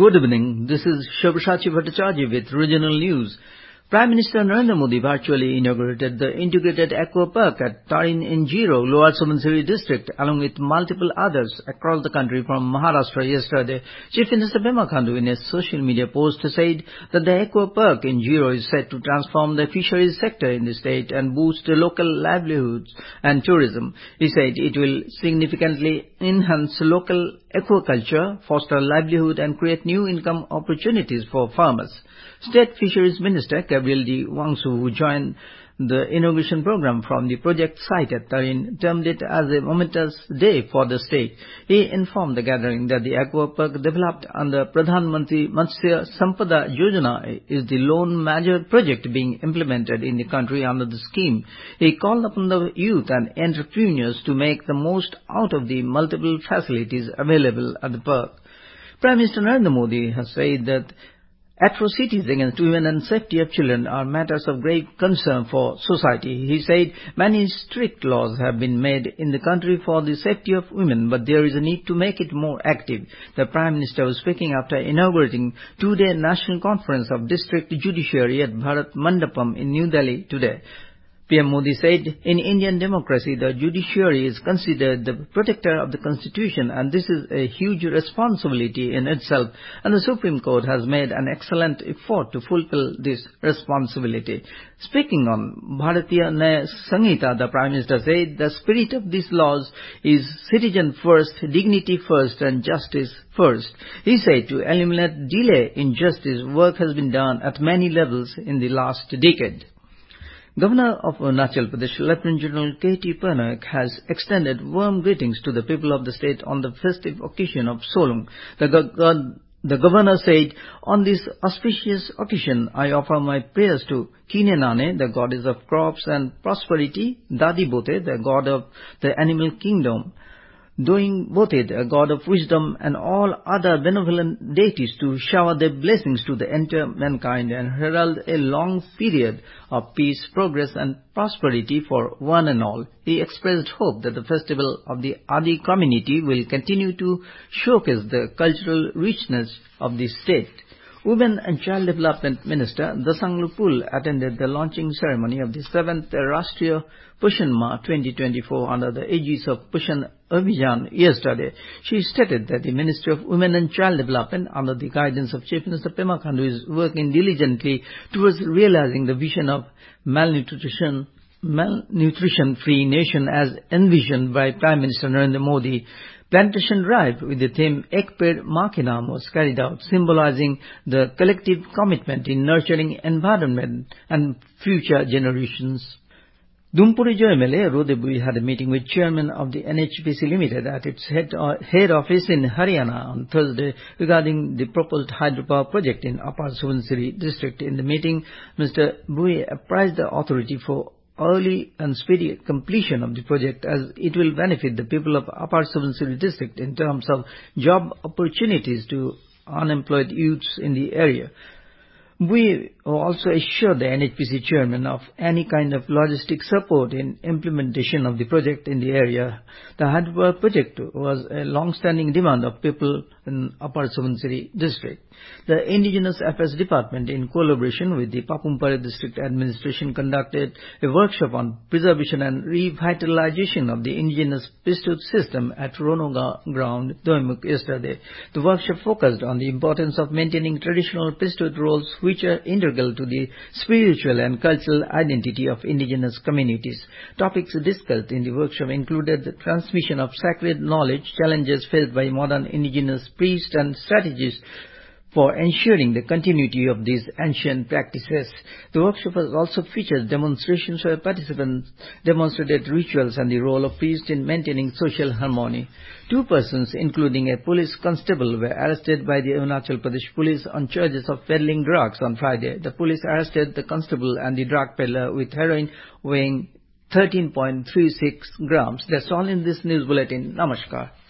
Good evening. This is Shobhashachi Bhattacharya with regional news. Prime Minister Narendra Modi virtually inaugurated the integrated aqua park at Tarin in Jiro, Lower Subansiri district, along with multiple others across the country from Maharashtra yesterday. Chief Minister Pema Khandu in a social media post said that the aqua park in Jiro is set to transform the fisheries sector in the state and boost the local livelihoods and tourism. He said it will significantly enhance local aquaculture, foster livelihood and create new income opportunities for farmers. State Fisheries Minister Gabriel D. Wangsu, who joined the inauguration program from the project site at Tarin, termed it as a momentous day for the state. He informed the gathering that the aqua park developed under Pradhan Mantri Matsya Sampada Yojana is the lone major project being implemented in the country under the scheme. He called upon the youth and entrepreneurs to make the most out of the multiple facilities available at the park. Prime Minister Narendra Modi has said that atrocities against women and safety of children are matters of great concern for society. He said many strict laws have been made in the country for the safety of women, but there is a need to make it more active. The Prime Minister was speaking after inaugurating two-day National Conference of District Judiciary at Bharat Mandapam in New Delhi today. PM Modi said, in Indian democracy, the judiciary is considered the protector of the constitution, and this is a huge responsibility in itself, and the Supreme Court has made an excellent effort to fulfill this responsibility. Speaking on Bharatiya Nyaya Sanhita, the Prime Minister said the spirit of these laws is citizen first, dignity first, and justice first. He said to eliminate delay in justice, work has been done at many levels in the last decade. Governor of Arunachal Pradesh, Lieutenant General K.T. Purnaik, has extended warm greetings to the people of the state on the festive occasion of Solung. The governor said, on this auspicious occasion, I offer my prayers to Kine Nane, the goddess of crops and prosperity, Dadi Bote, the god of the animal kingdom, Doing Bote, a god of wisdom, and all other benevolent deities to shower their blessings to the entire mankind and herald a long period of peace, progress and prosperity for one and all. He expressed hope that the festival of the Adi community will continue to showcase the cultural richness of the state. Women and Child Development Minister Dasang Lupul attended the launching ceremony of the 7th Rashtriya Poshan Ma 2024 under the aegis of Poshan Abhijan yesterday. She stated that the Ministry of Women and Child Development, under the guidance of Chief Minister Pema Khandu, is working diligently towards realizing the vision of malnutrition-free nation as envisioned by Prime Minister Narendra Modi. Plantation drive with the theme Ek Ped Maa Ke Naam was carried out, symbolizing the collective commitment in nurturing environment and future generations. Dumpuri MLA Rodebui had a meeting with chairman of the NHPC Limited at its head office in Haryana on Thursday regarding the proposed hydropower project in Upper Subansiri district. In the meeting, Mr. Bui apprised the authority for early and speedy completion of the project, as it will benefit the people of Upper Subansiri district in terms of job opportunities to unemployed youths in the area. We also assured the NHPC chairman of any kind of logistic support in implementation of the project in the area. The hydropower project was a long-standing demand of people in Upper Subansiri district. The Indigenous Affairs Department, in collaboration with the Papumpare District Administration, conducted a workshop on preservation and revitalization of the indigenous priesthood system at Ronoga ground, Doimuk, yesterday. The workshop focused on the importance of maintaining traditional priesthood roles, which are integral to the spiritual and cultural identity of indigenous communities. Topics discussed in the workshop included the transmission of sacred knowledge, challenges faced by modern indigenous priests, and strategies for ensuring the continuity of these ancient practices. The workshop has also featured demonstrations where participants demonstrated rituals and the role of priests in maintaining social harmony. 2 persons, including a police constable, were arrested by the Arunachal Pradesh police on charges of peddling drugs on Friday. The police arrested the constable and the drug peddler with heroin weighing 13.36 grams. That's all in this news bulletin. Namaskar.